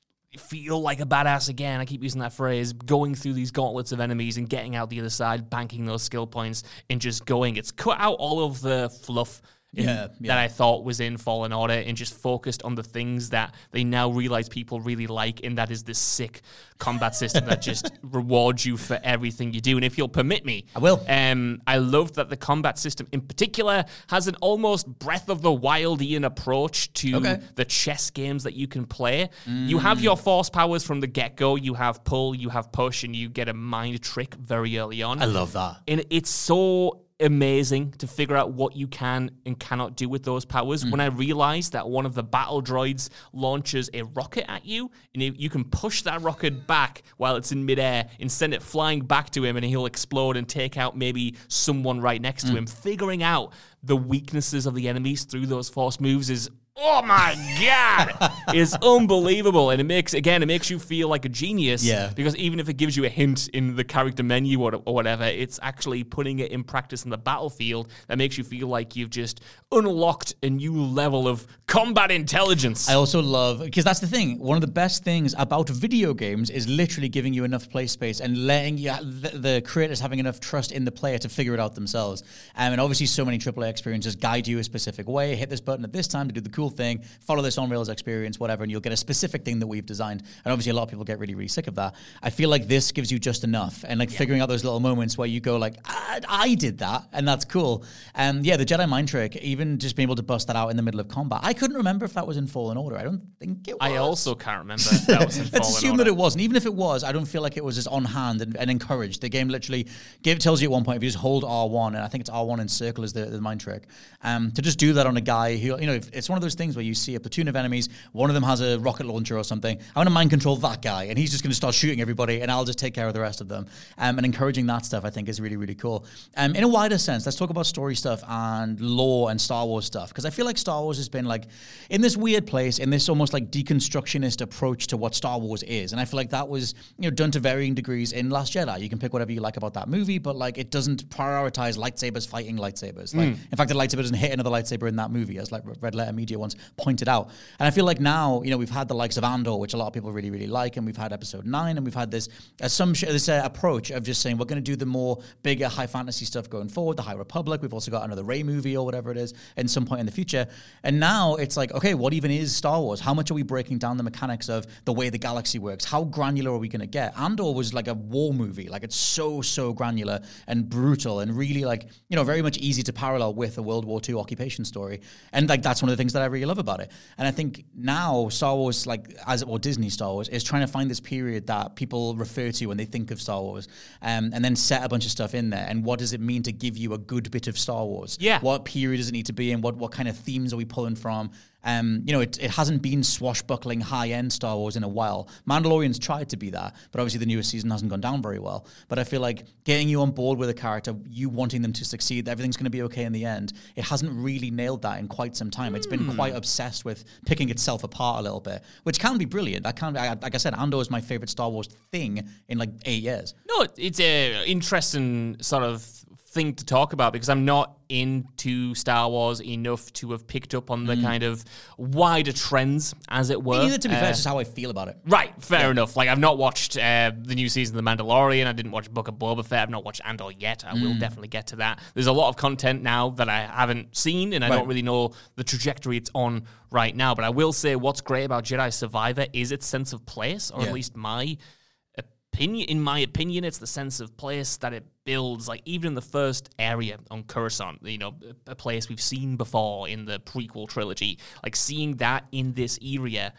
feel like a badass again. I keep using that phrase, going through these gauntlets of enemies and getting out the other side, banking those skill points and just going. It's cut out all of the fluff that I thought was in Fallen Order and just focused on the things that they now realize people really like, and that is this sick combat system that just rewards you for everything you do. And if you'll permit me, I will. I love that the combat system in particular has an almost Breath of the Wildian approach to the chess games that you can play. You have your force powers from the get-go. You have pull, you have push, and you get a mind trick very early on. I love that. And it's so amazing to figure out what you can and cannot do with those powers. When I realized that one of the battle droids launches a rocket at you, and you can push that rocket back while it's in midair and send it flying back to him, and he'll explode and take out maybe someone right next to him. Figuring out the weaknesses of the enemies through those force moves is, oh my God, is unbelievable. And it makes you feel like a genius. Yeah. Because even if it gives you a hint in the character menu or whatever, it's actually putting it in practice in the battlefield that makes you feel like you've just unlocked a new level of combat intelligence. I also love, because that's the thing, one of the best things about video games is literally giving you enough play space and letting you, the creators having enough trust in the player to figure it out themselves. And obviously so many AAA experiences guide you a specific way, hit this button at this time to do the cool thing, follow this on-rails experience, whatever, and you'll get a specific thing that we've designed. And obviously a lot of people get really, really sick of that. I feel like this gives you just enough, and like figuring out those little moments where you go like, I did that, and that's cool. And the Jedi mind trick, even just being able to bust that out in the middle of combat. I couldn't remember if that was in Fallen Order. I don't think it was. I also can't remember if that was in Fallen Order. Let's assume that it wasn't. Even if it was, I don't feel like it was as on hand and encouraged. The game literally tells you at one point, if you just hold R1, and I think it's R1 and circle is the mind trick, to just do that on a guy who, if it's one of those things where you see a platoon of enemies, one of them has a rocket launcher or something, I want to mind control that guy, and he's just going to start shooting everybody, and I'll just take care of the rest of them. And encouraging that stuff, I think, is really, really cool. In a wider sense, let's talk about story stuff and lore and Star Wars stuff, because I feel like Star Wars has been like in this weird place, in this almost like deconstructionist approach to what Star Wars is, and I feel like that was done to varying degrees in Last Jedi. You can pick whatever you like about that movie, but like it doesn't prioritize lightsabers fighting lightsabers. Like, in fact, the lightsaber doesn't hit another lightsaber in that movie, as like Red Letter Media once pointed out. And I feel like now, we've had the likes of Andor, which a lot of people really, really like, and we've had Episode 9, and we've had this approach of just saying we're going to do the more bigger high fantasy stuff going forward, the High Republic. We've also got another Rey movie or whatever it is at some point in the future. And now it's like, okay, what even is Star Wars? How much are we breaking down the mechanics of the way the galaxy works? How granular are we going to get? Andor was like a war movie. Like, it's so granular and brutal and really like, very much easy to parallel with a World War II occupation story. And like, that's one of the things that I really love about it. And I think now Star Wars, or Disney Star Wars, is trying to find this period that people refer to when they think of Star Wars, and then set a bunch of stuff in there. And what does it mean to give you a good bit of Star Wars? Yeah. What period does it need to be in? What kind of themes are we pulling from? It hasn't been swashbuckling high-end Star Wars in a while. Mandalorian's tried to be that, but obviously the newest season hasn't gone down very well. But I feel like getting you on board with a character, you wanting them to succeed, that everything's going to be okay in the end, it hasn't really nailed that in quite some time. It's been quite obsessed with picking itself apart a little bit, which can be brilliant. Like I said, Andor is my favorite Star Wars thing in like 8 years. No, it's a interesting sort of thing to talk about because I'm not into Star Wars enough to have picked up on the kind of wider trends, as it were. Neither, to be fair, it's just how I feel about it. Right, fair enough. Like, I've not watched the new season of The Mandalorian. I didn't watch Book of Boba Fett. I've not watched Andor yet. I will definitely get to that. There's a lot of content now that I haven't seen, and I don't really know the trajectory it's on right now. But I will say what's great about Jedi Survivor is its sense of place, or at least in my opinion, it's the sense of place that it builds, like even in the first area on Coruscant, you know, a place we've seen before in the prequel trilogy, like seeing that in this era,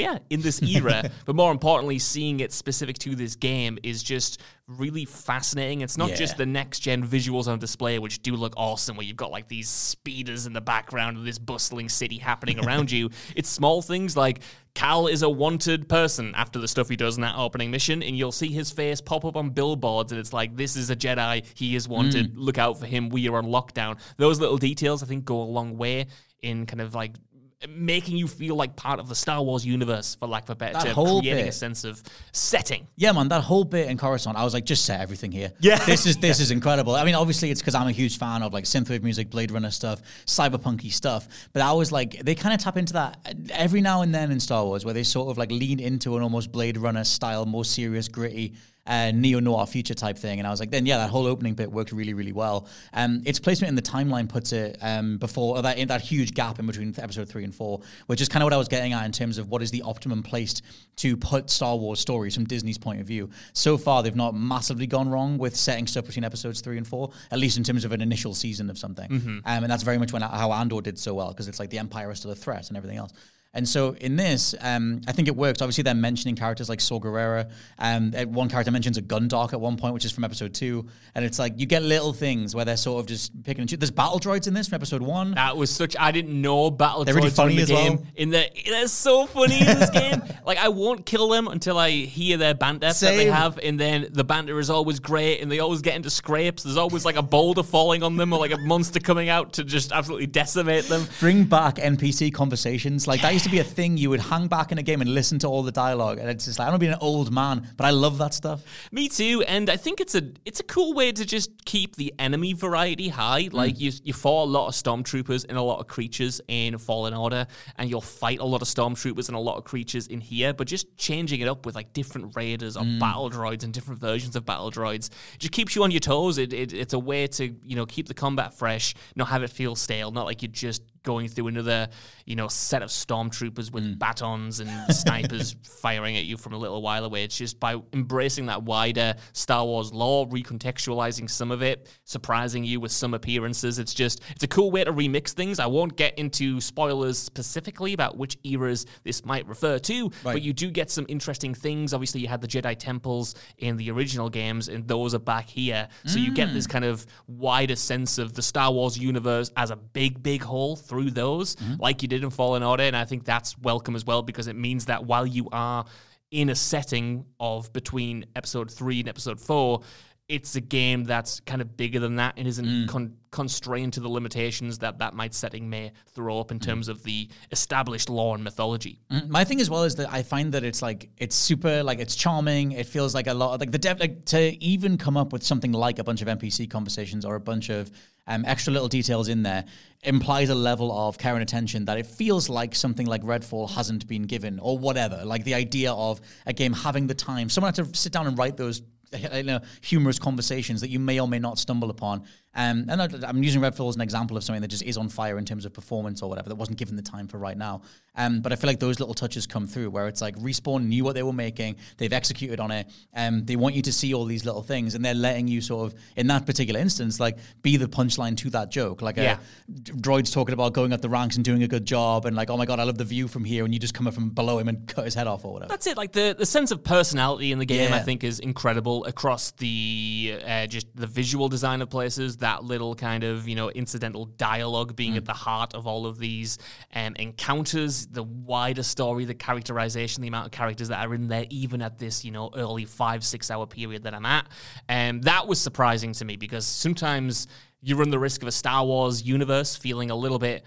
but more importantly, seeing it specific to this game is just really fascinating. It's not just the next-gen visuals on display, which do look awesome, where you've got like these speeders in the background of this bustling city happening around you. It's small things like Cal is a wanted person after the stuff he does in that opening mission, and you'll see his face pop up on billboards, and it's like, this is a Jedi, he is wanted, look out for him, we are on lockdown. Those little details, I think, go a long way in kind of like making you feel like part of the Star Wars universe, for lack of a better term, creating a sense of setting. Yeah, man, that whole bit in Coruscant, I was like, just set everything here. Yeah. This is incredible. I mean, obviously it's because I'm a huge fan of like synthwave music, Blade Runner stuff, cyberpunky stuff, but I was like, they kind of tap into that every now and then in Star Wars, where they sort of like lean into an almost Blade Runner style, more serious, gritty, neo-noir future type thing. And I was like, then yeah, that whole opening bit worked really, really well. Its placement in the timeline puts it before that, in that huge gap in between episode 3 and 4, which is kind of what I was getting at in terms of what is the optimum place to put Star Wars stories from Disney's point of view. So far, they've not massively gone wrong with setting stuff between episodes 3 and 4, at least in terms of an initial season of something. And that's very much how Andor did so well, because it's like the Empire is still a threat and everything else. And so in this, I think it works. Obviously, they're mentioning characters like Saw Gerrera. One character mentions a Gundark at one point, which is from episode 2. And it's like, you get little things where they're sort of just picking and choosing. There's battle droids in this from episode 1. That was I didn't know battle they're droids really funny were in the as game. well. They're so funny in this game. Like, I won't kill them until I hear their banter that they have. And then the banter is always great, and they always get into scrapes. There's always like a boulder falling on them, or like a monster coming out to just absolutely decimate them. Bring back NPC conversations. Like, that used to be a thing. You would hang back in a game and listen to all the dialogue, and it's just like, I don't want to be an old man, but I love that stuff. Me too, and I think it's a cool way to just keep the enemy variety high. Like you fought a lot of stormtroopers and a lot of creatures in Fallen Order, and you'll fight a lot of stormtroopers and a lot of creatures in here, but just changing it up with like different raiders or battle droids and different versions of battle droids just keeps you on your toes. It's a way to, you know, keep the combat fresh, not have it feel stale, not like you're just going through another, you know, set of stormtroopers with batons and snipers firing at you from a little while away. It's just by embracing that wider Star Wars lore, recontextualizing some of it, surprising you with some appearances. It's a cool way to remix things. I won't get into spoilers specifically about which eras this might refer to, but you do get some interesting things. Obviously, you had the Jedi temples in the original games, and those are back here. So you get this kind of wider sense of the Star Wars universe as a big, big whole through those, like you did in Fallen Order, and I think that's welcome as well, because it means that while you are in a setting of between episode 3 and episode 4, it's a game that's kind of bigger than that and isn't constrained to the limitations that setting may throw up in terms of the established lore and mythology. My thing as well is that I find that it's super, like, it's charming. It feels like a lot of, like, to even come up with something like a bunch of NPC conversations or a bunch of extra little details in there implies a level of care and attention that it feels like something like Redfall hasn't been given, or whatever. Like the idea of a game having the time, someone had to sit down and write those humorous conversations that you may or may not stumble upon. And I'm using Redfall as an example of something that just is on fire in terms of performance or whatever, that wasn't given the time for right now. But I feel like those little touches come through where it's like Respawn knew what they were making, they've executed on it, they want you to see all these little things, and they're letting you sort of, in that particular instance, like be the punchline to that joke. Like a droid's talking about going up the ranks and doing a good job, and like, oh my God, I love the view from here, and you just come up from below him and cut his head off or whatever. That's it. Like the sense of personality in the game, I think, is incredible across the just the visual design of places, that little kind of, you know, incidental dialogue being at the heart of all of these encounters, the wider story, the characterization, the amount of characters that are in there, even at this, you know, early 5-6 hour period that I'm at. That was surprising to me, because sometimes you run the risk of a Star Wars universe feeling a little bit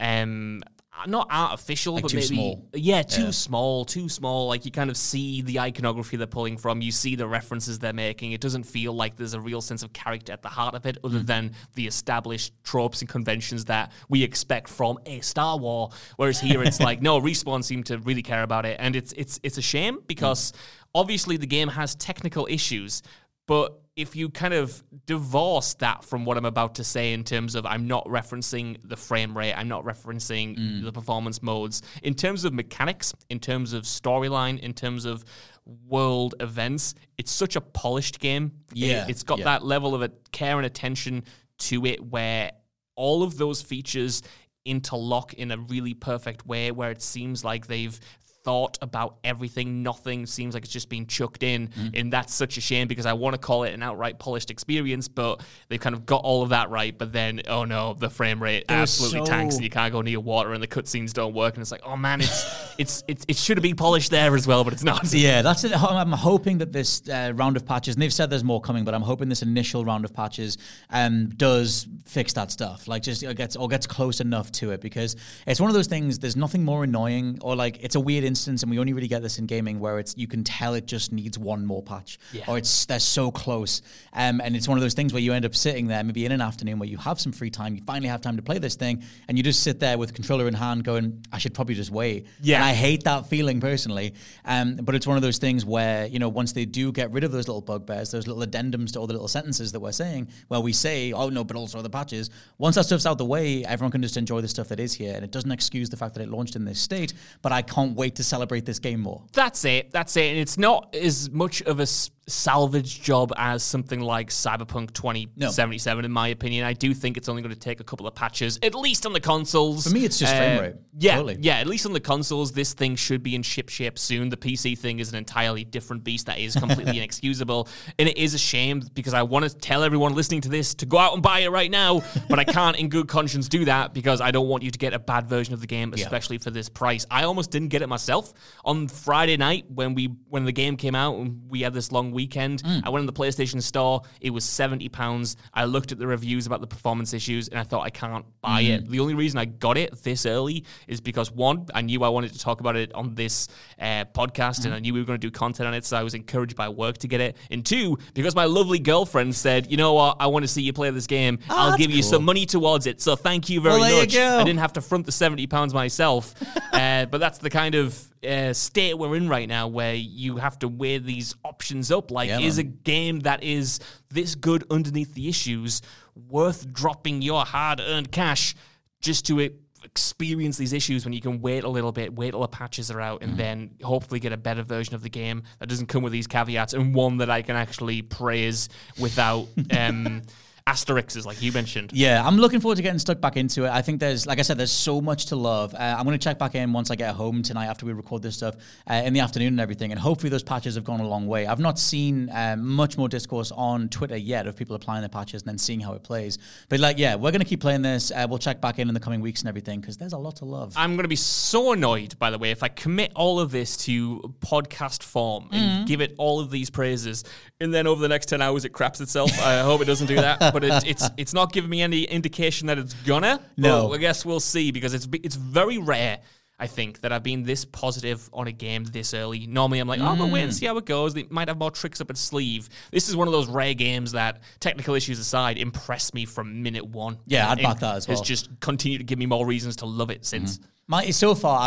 not artificial, like, but maybe small. Too small. Like, you kind of see the iconography they're pulling from, you see the references they're making. It doesn't feel like there's a real sense of character at the heart of it, other than the established tropes and conventions that we expect from a Star Wars. Whereas here, it's like, no, Respawn seem to really care about it, and it's a shame, because obviously the game has technical issues, but if you kind of divorce that from what I'm about to say in terms of, I'm not referencing the frame rate, I'm not referencing the performance modes, in terms of mechanics, in terms of storyline, in terms of world events. It's such a polished game. Yeah. It's got that level of care and attention to it where all of those features interlock in a really perfect way, where it seems like they've thought about everything. Nothing seems like it's just been chucked in. And that's such a shame, because I want to call it an outright polished experience, but they've kind of got all of that right. But then, oh no, the frame rate absolutely tanks, and you can't go near water, and the cutscenes don't work. And it's like, oh man, it should have been polished there as well, but it's not. Yeah, that's it. I'm hoping that this round of patches, and they've said there's more coming, but I'm hoping this initial round of patches does fix that stuff. Like, just gets close enough to it, because it's one of those things. There's nothing more annoying, or like, it's a weird instance, and we only really get this in gaming, where you can tell it just needs one more patch, or they're so close, and it's one of those things where you end up sitting there maybe in an afternoon where you have some free time, you finally have time to play this thing, and you just sit there with controller in hand going, I should probably just wait. And I hate that feeling personally, but it's one of those things where, you know, once they do get rid of those little bugbears, those little addendums to all the little sentences that we're saying, where we say, oh no, but also the patches, once that stuff's out the way, everyone can just enjoy the stuff that is here, and it doesn't excuse the fact that it launched in this state, but I can't wait to celebrate this game more. That's it. And it's not as much of a salvage job as something like Cyberpunk 2077, in my opinion. I do think it's only going to take a couple of patches, at least on the consoles. For me, it's just frame rate. Yeah, totally. Yeah, at least on the consoles, this thing should be in ship shape soon. The PC thing is an entirely different beast that is completely inexcusable, and it is a shame, because I want to tell everyone listening to this to go out and buy it right now, but I can't in good conscience do that, because I don't want you to get a bad version of the game, especially for this price. I almost didn't get it myself on Friday night when the game came out, and we had this long weekend. I went in the PlayStation Store. It was £70. I looked at the reviews about the performance issues, and I thought, I can't buy it. The only reason I got it this early is because, one, I knew I wanted to talk about it on this podcast, and I knew we were going to do content on it, so I was encouraged by work to get it. And two, because my lovely girlfriend said, you know what, I want to see you play this game. I'll give you some money towards it, so thank you very much. I didn't have to front the £70 myself, but that's the kind of state we're in right now, where you have to weigh these options up. Like, is a game that is this good underneath the issues worth dropping your hard-earned cash just to experience these issues, when you can wait a little bit, wait till the patches are out, and then hopefully get a better version of the game that doesn't come with these caveats, and one that I can actually praise without asterisks, like you mentioned. Yeah, I'm looking forward to getting stuck back into it. I think there's, like I said, there's so much to love. I'm going to check back in once I get home tonight after we record this stuff in the afternoon and everything, and hopefully those patches have gone a long way. I've not seen much more discourse on Twitter yet of people applying their patches and then seeing how it plays. But we're going to keep playing this. We'll check back in the coming weeks and everything, because there's a lot to love. I'm going to be so annoyed, by the way, if I commit all of this to podcast form and give it all of these praises, and then over the next 10 hours it craps itself. I hope it doesn't do that, but it's not giving me any indication that it's gonna. No. But I guess we'll see, because it's very rare, I think, that I've been this positive on a game this early. Normally I'm like, I'm gonna wait and see how it goes. They might have more tricks up its sleeve. This is one of those rare games that, technical issues aside, impressed me from minute one. Yeah, I'd back that as well. Has just continued to give me more reasons to love it since. So far,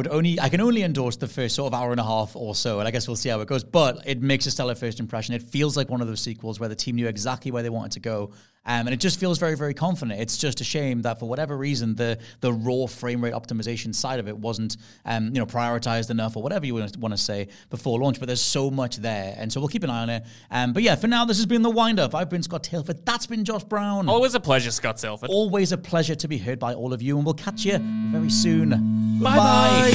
I can only endorse the first sort of hour and a half or so, and I guess we'll see how it goes. But it makes a stellar first impression. It feels like one of those sequels where the team knew exactly where they wanted to go, and it just feels very, very confident. It's just a shame that for whatever reason, the raw frame rate optimization side of it wasn't prioritized enough, or whatever you want to say, before launch. But there's so much there, and so we'll keep an eye on it. But yeah, for now, this has been the Wind Up. I've been Scott Tailford. That's been Josh Brown. Always a pleasure, Scott Tailford. Always a pleasure to be heard by all of you, and we'll catch you very soon. Bye-bye.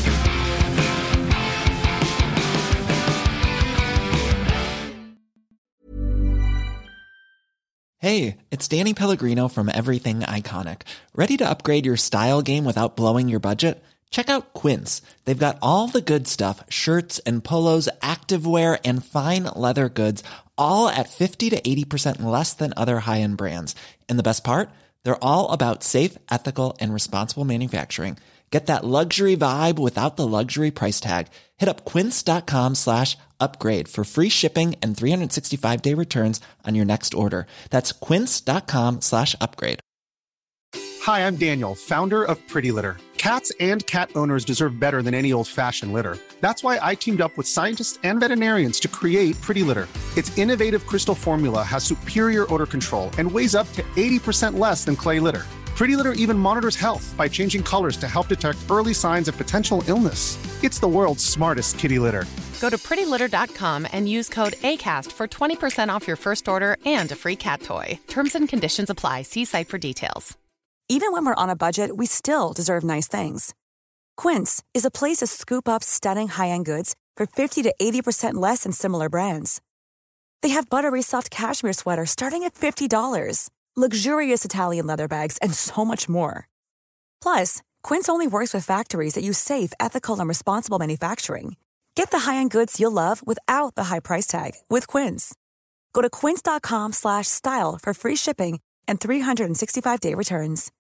Hey, it's Danny Pellegrino from Everything Iconic. Ready to upgrade your style game without blowing your budget? Check out Quince. They've got all the good stuff, shirts and polos, activewear, and fine leather goods, all at 50 to 80% less than other high-end brands. And the best part? They're all about safe, ethical, and responsible manufacturing. Get that luxury vibe without the luxury price tag. Hit up quince.com/upgrade for free shipping and 365-day returns on your next order. That's quince.com/upgrade. Hi, I'm Daniel, founder of Pretty Litter. Cats and cat owners deserve better than any old-fashioned litter. That's why I teamed up with scientists and veterinarians to create Pretty Litter. Its innovative crystal formula has superior odor control and weighs up to 80% less than clay litter. Pretty Litter even monitors health by changing colors to help detect early signs of potential illness. It's the world's smartest kitty litter. Go to prettylitter.com and use code ACAST for 20% off your first order and a free cat toy. Terms and conditions apply. See site for details. Even when we're on a budget, we still deserve nice things. Quince is a place to scoop up stunning high-end goods for 50 to 80% less than similar brands. They have buttery soft cashmere sweaters starting at $50, luxurious Italian leather bags, and so much more. Plus, Quince only works with factories that use safe, ethical, and responsible manufacturing. Get the high-end goods you'll love without the high price tag with Quince. Go to quince.com/style for free shipping and 365-day returns.